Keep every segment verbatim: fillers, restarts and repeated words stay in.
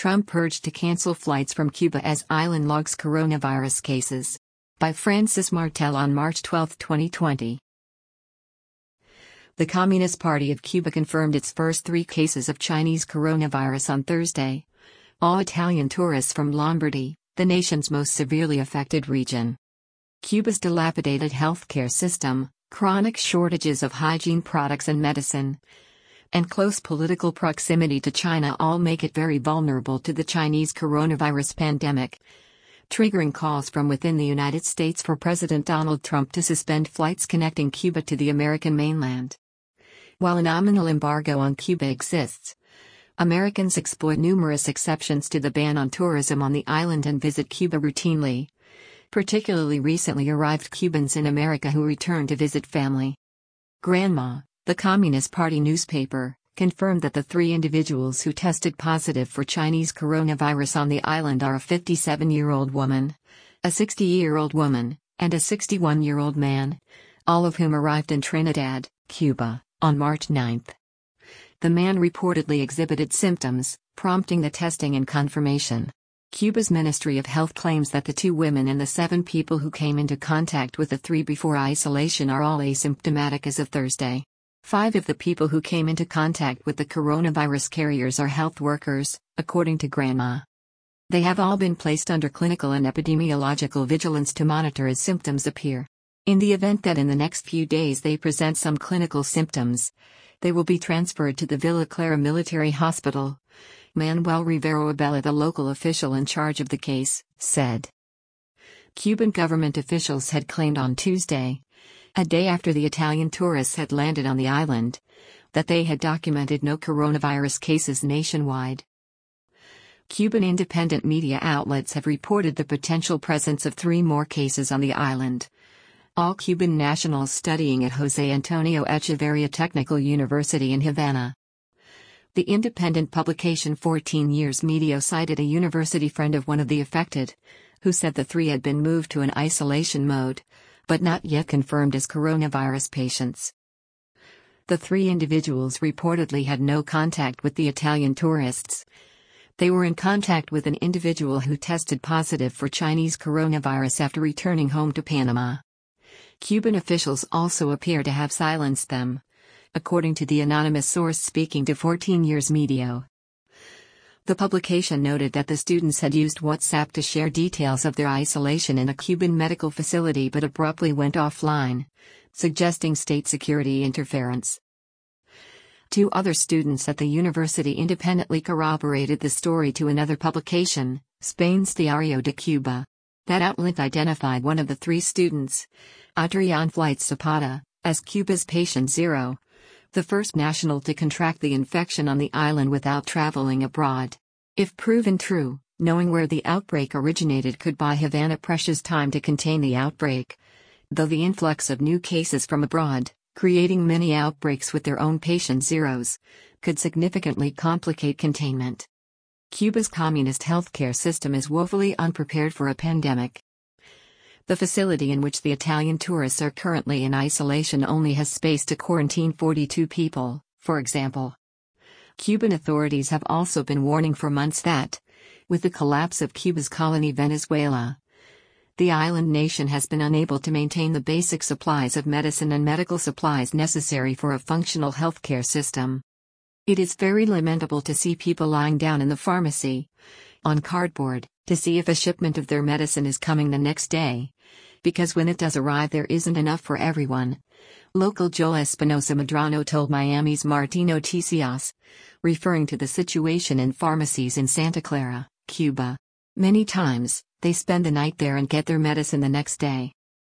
Trump urged to cancel flights from Cuba as island logs coronavirus cases. By Francis Martel on March twelfth, twenty twenty. The Communist Party of Cuba confirmed its first three cases of Chinese coronavirus on Thursday. All Italian tourists from Lombardy, the nation's most severely affected region. Cuba's dilapidated healthcare system, chronic shortages of hygiene products and medicine, and close political proximity to China all make it very vulnerable to the Chinese coronavirus pandemic, triggering calls from within the United States for President Donald Trump to suspend flights connecting Cuba to the American mainland. While a nominal embargo on Cuba exists, Americans exploit numerous exceptions to the ban on tourism on the island and visit Cuba routinely, particularly recently arrived Cubans in America who return to visit family. Granma, the Communist Party newspaper, confirmed that the three individuals who tested positive for Chinese coronavirus on the island are a fifty-seven-year-old woman, a sixty-year-old woman, and a sixty-one-year-old man, all of whom arrived in Trinidad, Cuba, on March ninth. The man reportedly exhibited symptoms, prompting the testing and confirmation. Cuba's Ministry of Health claims that the two women and the seven people who came into contact with the three before isolation are all asymptomatic as of Thursday. Five of the people who came into contact with the coronavirus carriers are health workers, according to Granma. They have all been placed under clinical and epidemiological vigilance to monitor as symptoms appear. In the event that in the next few days they present some clinical symptoms, they will be transferred to the Villa Clara Military Hospital, Manuel Rivero Abella, the local official in charge of the case, said. Cuban government officials had claimed on Tuesday, a day after the Italian tourists had landed on the island, that they had documented no coronavirus cases nationwide. Cuban independent media outlets have reported the potential presence of three more cases on the island. All Cuban nationals studying at José Antonio Echeverría Technical University in Havana. The independent publication fourteen Years Media cited a university friend of one of the affected, who said the three had been moved to an isolation mode, but not yet confirmed as coronavirus patients. The three individuals reportedly had no contact with the Italian tourists. They were in contact with an individual who tested positive for Chinese coronavirus after returning home to Panama. Cuban officials also appear to have silenced them, according to the anonymous source speaking to fourteen Years Media. The publication noted that the students had used WhatsApp to share details of their isolation in a Cuban medical facility but abruptly went offline, suggesting state security interference. Two other students at the university independently corroborated the story to another publication, Spain's Diario de Cuba. That outlet identified one of the three students, Adrián Flight Zapata, as Cuba's patient zero, the first national to contract the infection on the island without traveling abroad. If proven true, knowing where the outbreak originated could buy Havana precious time to contain the outbreak, though the influx of new cases from abroad, creating many outbreaks with their own patient zeros, could significantly complicate containment. Cuba's communist healthcare system is woefully unprepared for a pandemic. The facility in which the Italian tourists are currently in isolation only has space to quarantine forty-two people, for example. Cuban authorities have also been warning for months that, with the collapse of Cuba's colony Venezuela, the island nation has been unable to maintain the basic supplies of medicine and medical supplies necessary for a functional healthcare system. It is very lamentable to see people lying down in the pharmacy, on cardboard, to see if a shipment of their medicine is coming the next day, because when it does arrive there isn't enough for everyone, local Joel Espinosa Medrano told Miami's Martín Noticias, referring to the situation in pharmacies in Santa Clara, Cuba. Many times, they spend the night there and get their medicine the next day.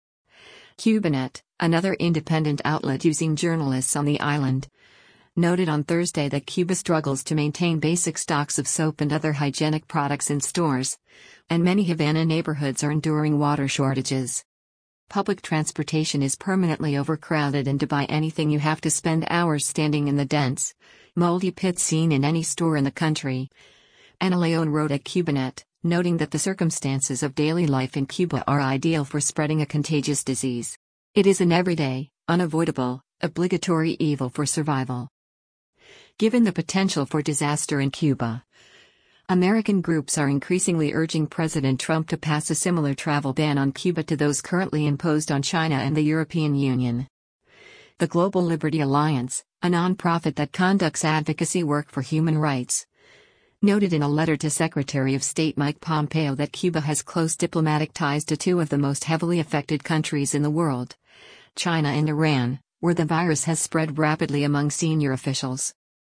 Cubanet, another independent outlet using journalists on the island, noted on Thursday that Cuba struggles to maintain basic stocks of soap and other hygienic products in stores, and many Havana neighborhoods are enduring water shortages. Public transportation is permanently overcrowded, and to buy anything you have to spend hours standing in the dense, moldy pit seen in any store in the country. Ana Leon wrote at Cubanet, noting that the circumstances of daily life in Cuba are ideal for spreading a contagious disease. It is an everyday, unavoidable, obligatory evil for survival. Given the potential for disaster in Cuba, American groups are increasingly urging President Trump to pass a similar travel ban on Cuba to those currently imposed on China and the European Union. The Global Liberty Alliance, a nonprofit that conducts advocacy work for human rights, noted in a letter to Secretary of State Mike Pompeo that Cuba has close diplomatic ties to two of the most heavily affected countries in the world, China and Iran, where the virus has spread rapidly among senior officials.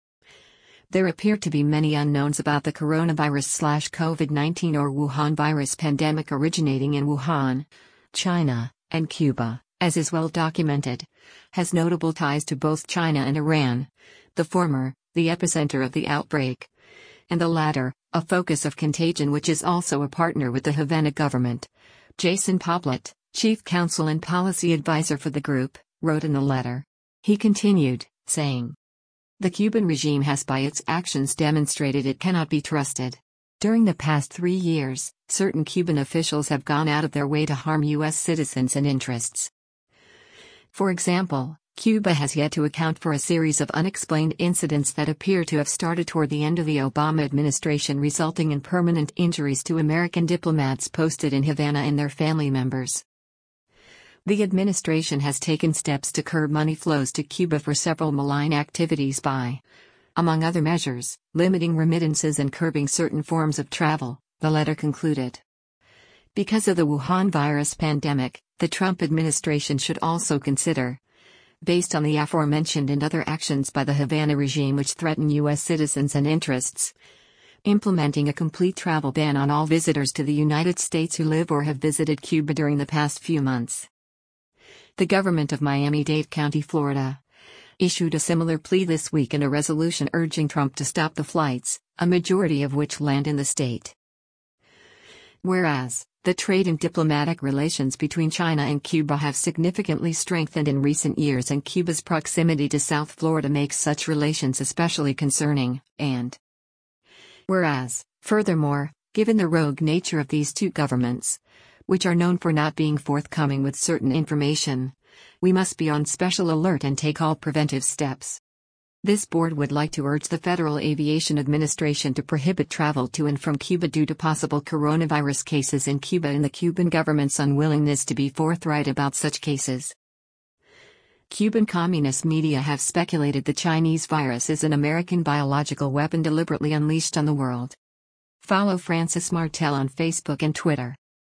There appear to be many unknowns about the coronavirus COVID nineteen or Wuhan virus pandemic originating in Wuhan, China, and Cuba, as is well documented, has notable ties to both China and Iran, the former, the epicenter of the outbreak, and the latter, a focus of contagion which is also a partner with the Havana government. Jason Poplett, chief counsel and policy advisor for the group, wrote in the letter. He continued, saying, "The Cuban regime has by its actions demonstrated it cannot be trusted. During the past three years, certain Cuban officials have gone out of their way to harm U S citizens and interests. For example, Cuba has yet to account for a series of unexplained incidents that appear to have started toward the end of the Obama administration, resulting in permanent injuries to American diplomats posted in Havana and their family members. The administration has taken steps to curb money flows to Cuba for several malign activities by, among other measures, limiting remittances and curbing certain forms of travel," the letter concluded. Because of the Wuhan virus pandemic, the Trump administration should also consider, based on the aforementioned and other actions by the Havana regime which threaten U S citizens and interests, implementing a complete travel ban on all visitors to the United States who live or have visited Cuba during the past few months. The government of Miami-Dade County, Florida, issued a similar plea this week in a resolution urging Trump to stop the flights, a majority of which land in the state. Whereas, the trade and diplomatic relations between China and Cuba have significantly strengthened in recent years, and Cuba's proximity to South Florida makes such relations especially concerning, and whereas, furthermore, given the rogue nature of these two governments, which are known for not being forthcoming with certain information, we must be on special alert and take all preventive steps. This board would like to urge the Federal Aviation Administration to prohibit travel to and from Cuba due to possible coronavirus cases in Cuba and the Cuban government's unwillingness to be forthright about such cases. Cuban communist media have speculated the Chinese virus is an American biological weapon deliberately unleashed on the world. Follow Francis Martel on Facebook and Twitter.